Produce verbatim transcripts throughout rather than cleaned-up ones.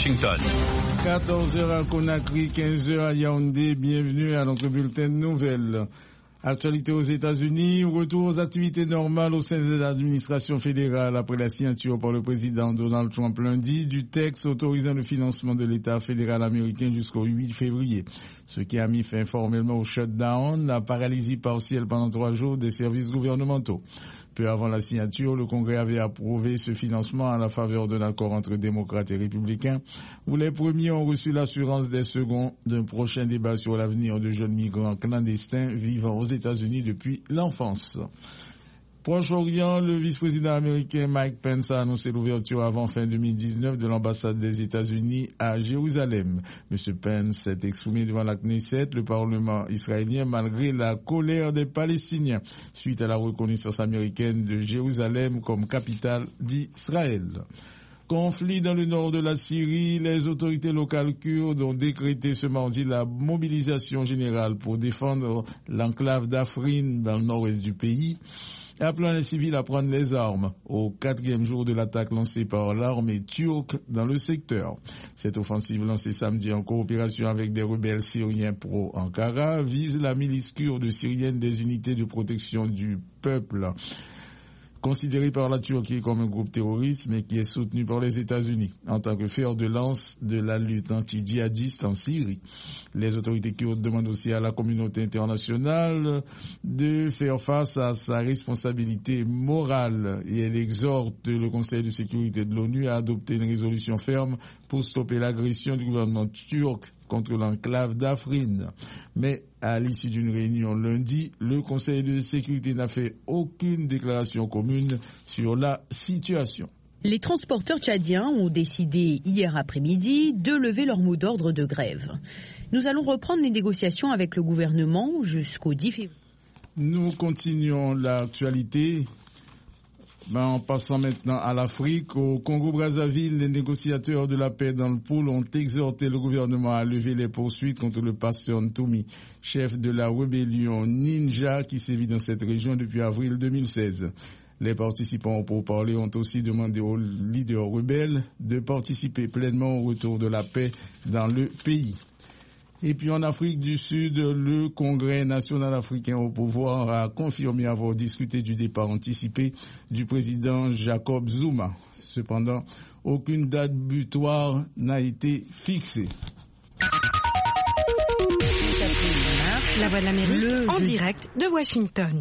Washington. quatorze heures à Conakry, quinze heures à Yaoundé. Bienvenue à notre bulletin de nouvelles. Actualité aux États-Unis, retour aux activités normales au sein de l'administration fédérale après la signature par le président Donald Trump lundi du texte autorisant le financement de l'État fédéral américain jusqu'au huit février, ce qui a mis fin formellement au shutdown, la paralysie partielle pendant trois jours des services gouvernementaux. Peu avant la signature, le Congrès avait approuvé ce financement à la faveur d'un accord entre démocrates et républicains, où les premiers ont reçu l'assurance des seconds d'un prochain débat sur l'avenir de jeunes migrants clandestins vivant aux États-Unis depuis l'enfance. Proche-Orient, le vice-président américain Mike Pence a annoncé l'ouverture avant fin deux mille dix-neuf de l'ambassade des États-Unis à Jérusalem. M. Pence s'est exprimé devant la Knesset, le Parlement israélien, malgré la colère des Palestiniens, suite à la reconnaissance américaine de Jérusalem comme capitale d'Israël. Conflit dans le nord de la Syrie, les autorités locales kurdes ont décrété ce mardi la mobilisation générale pour défendre l'enclave d'Afrin dans le nord-est du pays, appelant les civils à prendre les armes au quatrième jour de l'attaque lancée par l'armée turque dans le secteur. Cette offensive lancée samedi en coopération avec des rebelles syriens pro-Ankara vise la milice kurde syrienne des unités de protection du peuple, considéré par la Turquie comme un groupe terroriste, mais qui est soutenu par les États-Unis en tant que fer de lance de la lutte anti-djihadiste en Syrie. Les autorités kurdes demandent aussi à la communauté internationale de faire face à sa responsabilité morale et elle exhorte le Conseil de sécurité de l'ONU à adopter une résolution ferme pour stopper l'agression du gouvernement turc contre l'enclave d'Afrin. Mais à l'issue d'une réunion lundi, le Conseil de sécurité n'a fait aucune déclaration commune sur la situation. Les transporteurs tchadiens ont décidé hier après-midi de lever leur mot d'ordre de grève. Nous allons reprendre les négociations avec le gouvernement jusqu'au dix février. Nous continuons l'actualité. Ben, en passant maintenant à l'Afrique, au Congo-Brazzaville, les négociateurs de la paix dans le pôle ont exhorté le gouvernement à lever les poursuites contre le pasteur Ntoumi, chef de la rébellion Ninja qui sévit dans cette région depuis avril deux mille seize. Les participants au pourparlers ont aussi demandé aux leaders rebelles de participer pleinement au retour de la paix dans le pays. Et puis en Afrique du Sud, le Congrès national africain au pouvoir a confirmé avoir discuté du départ anticipé du président Jacob Zuma. Cependant, aucune date butoir n'a été fixée. La Voix de l'Amérique le en direct de Washington.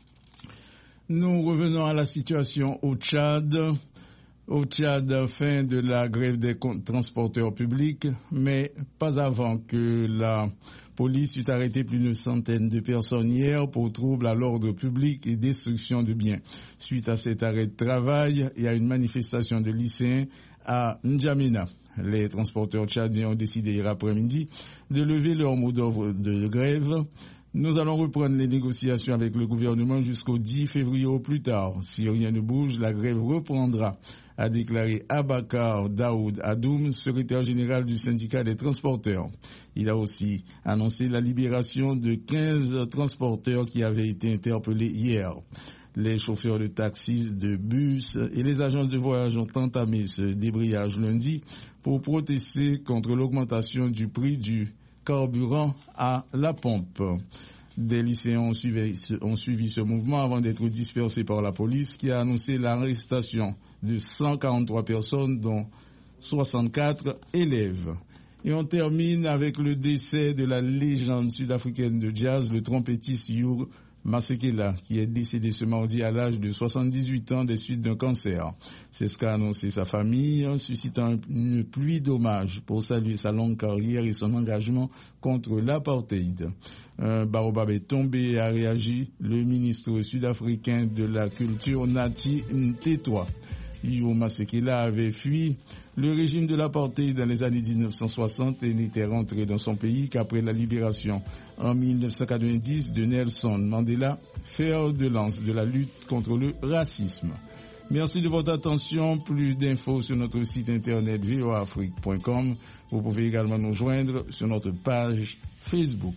Nous revenons à la situation au Tchad. Au Tchad, fin de la grève des transporteurs publics, mais pas avant que la police eut arrêté plus d'une centaine de personnes hier pour troubles à l'ordre public et destruction de biens. Suite à cet arrêt de travail et à une manifestation de lycéens à N'Djamena, les transporteurs tchadiens ont décidé hier après-midi de lever leur mot d'ordre de grève. Nous allons reprendre les négociations avec le gouvernement jusqu'au dix février au plus tard. Si rien ne bouge, la grève reprendra, a déclaré Abakar Daoud Adoum, secrétaire général du syndicat des transporteurs. Il a aussi annoncé la libération de quinze transporteurs qui avaient été interpellés hier. Les chauffeurs de taxis, de bus et les agences de voyage ont entamé ce débrayage lundi pour protester contre l'augmentation du prix du carburant à la pompe. Des lycéens ont suivi, ont suivi ce mouvement avant d'être dispersés par la police qui a annoncé l'arrestation de cent quarante-trois personnes dont soixante-quatre élèves. Et on termine avec le décès de la légende sud-africaine de jazz, le trompettiste Hugh Masekela, qui est décédé ce mardi à l'âge de soixante-dix-huit ans des suites d'un cancer. C'est ce qu'a annoncé sa famille, suscitant une pluie d'hommages pour saluer sa longue carrière et son engagement contre l'apartheid. Un baobab est tombé et a réagi le ministre sud-africain de la culture Nati Ntetwa. Hugh Masekela avait fui le régime de l'apartheid dans les années dix-neuf cent soixante et n'était rentré dans son pays qu'après la libération en mille neuf cent quatre-vingt-dix de Nelson Mandela, fer de lance de la lutte contre le racisme. Merci de votre attention. Plus d'infos sur notre site internet v o a afrique point com. Vous pouvez également nous joindre sur notre page Facebook.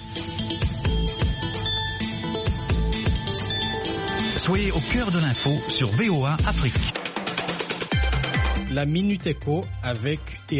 Soyez au cœur de l'info sur V O A Afrique. La Minute Éco avec